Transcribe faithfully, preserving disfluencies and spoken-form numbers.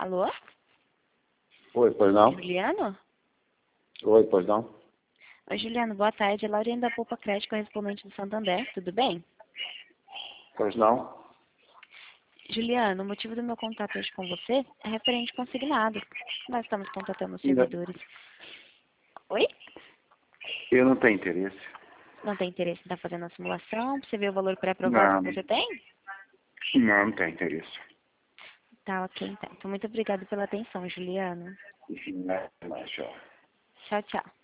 Alô? Oi, pois não? Juliano? Oi, pois não? Oi, Juliano, boa tarde. É Lauriane da Poupa Crédito, correspondente do Santander. Tudo bem? Pois não? Juliano, o motivo do meu contato hoje com você é referente consignado. Nós estamos contratando os Ainda- servidores. Oi? Eu não tenho interesse. Não tem interesse em estar fazendo a simulação? Você vê o valor pré-aprovado Não, que você tem? não, não tenho interesse. Tá, ok, então. Então, muito obrigada pela atenção, Juliano. Não, mais, tchau. Tchau, tchau.